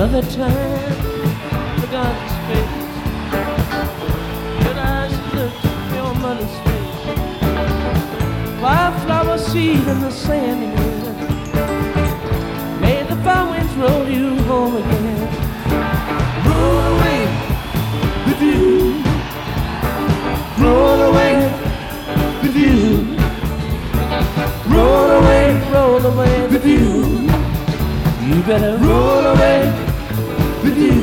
Another time, look on his face. Good eyes look your mother's face. Wildflower seed in the sand again. May the fire winds roll you home again. Roll away with you. Roll away with you. Roll away with you. You better roll away with you.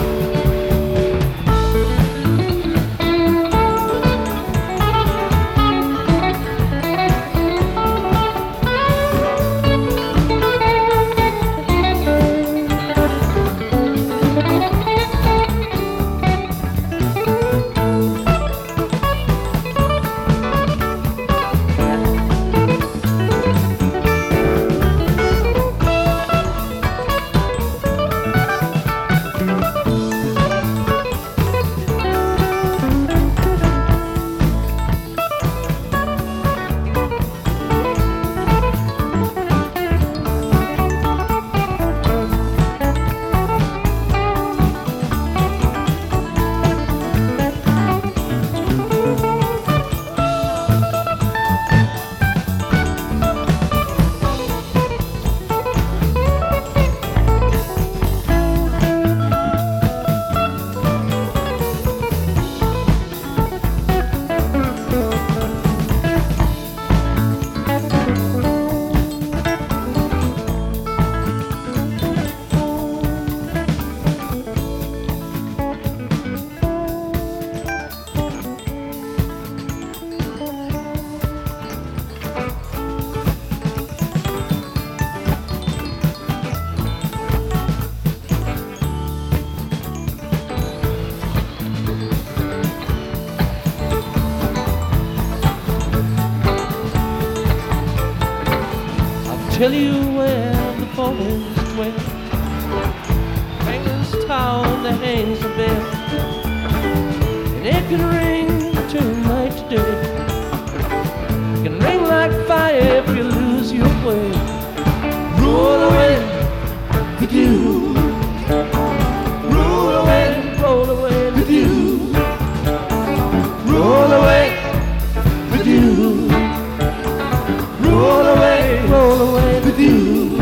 Tell you where the four winds dwell. Hangs tower that hangs the bell, and it can ring between night to day. It can ring like fire if you lose your way. Roll away with you. Roll away with you. Roll away with you. Roll away with you.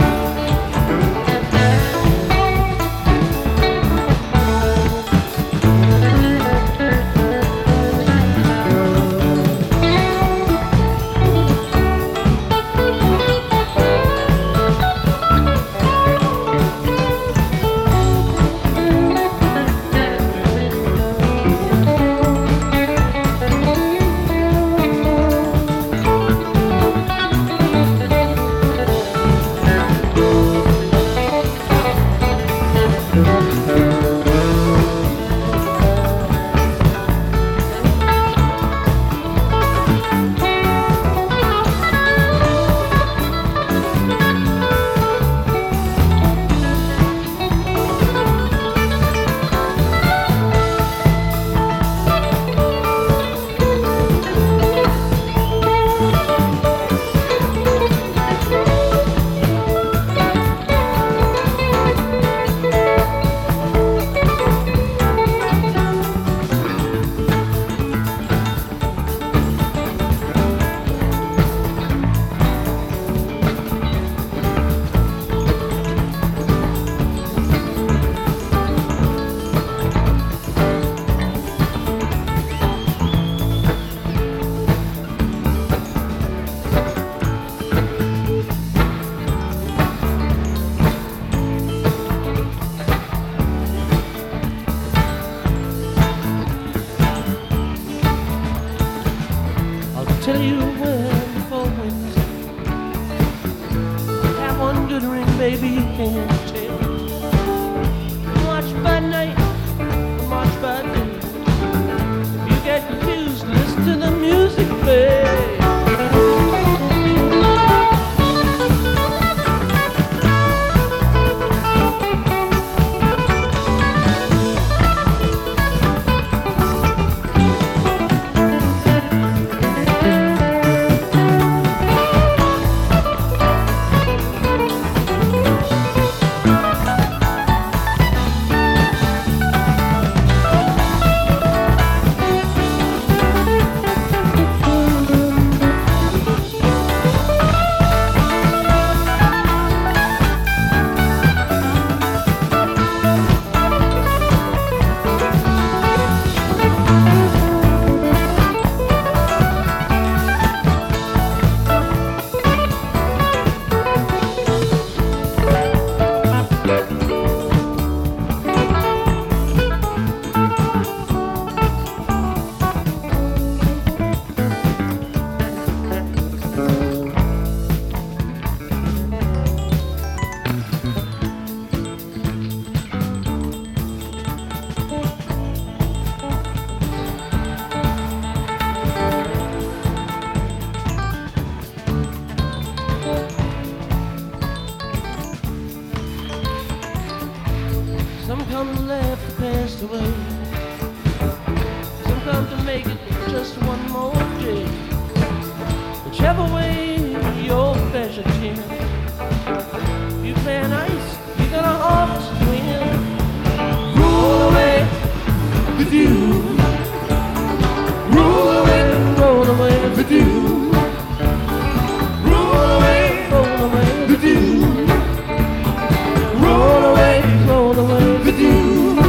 Tell you where the four winds have one good ring, baby, you can't tell. March by night, march by day. If you get confused, listen to the music play. Some left and passed away. Some come to make it just one more day. Whichever way your pleasure, Jim. You play nice, you're gonna always win. Roll away with you. Roll away with you. Roll away with you. Roll away with you.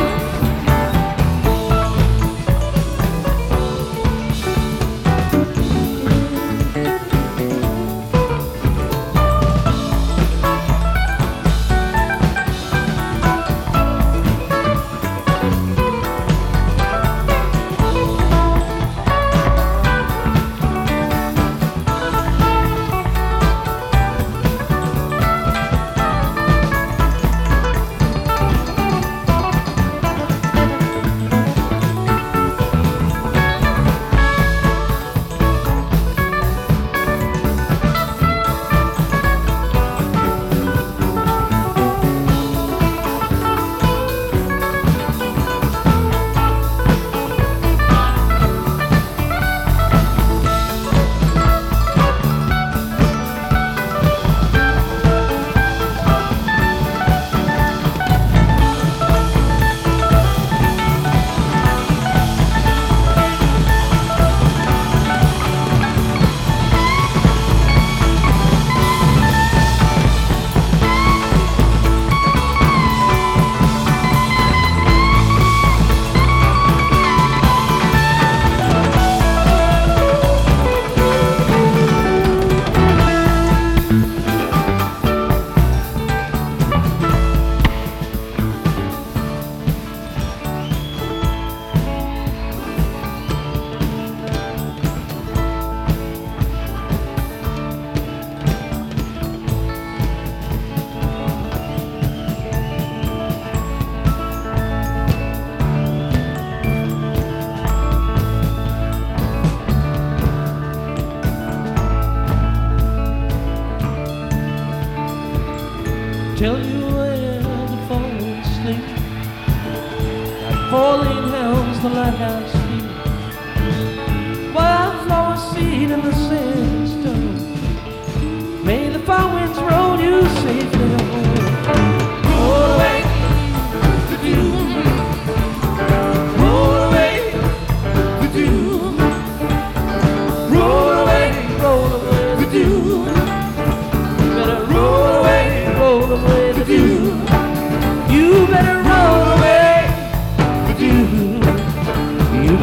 Tell you where the falling sleep, like falling hounds the lighthouse keep. Wildflower seed in the sandstone, may the far winds roll you safely home. Roll away with you. Roll away with you. Roll away with you. You better roll away with you. You better roll away with you. You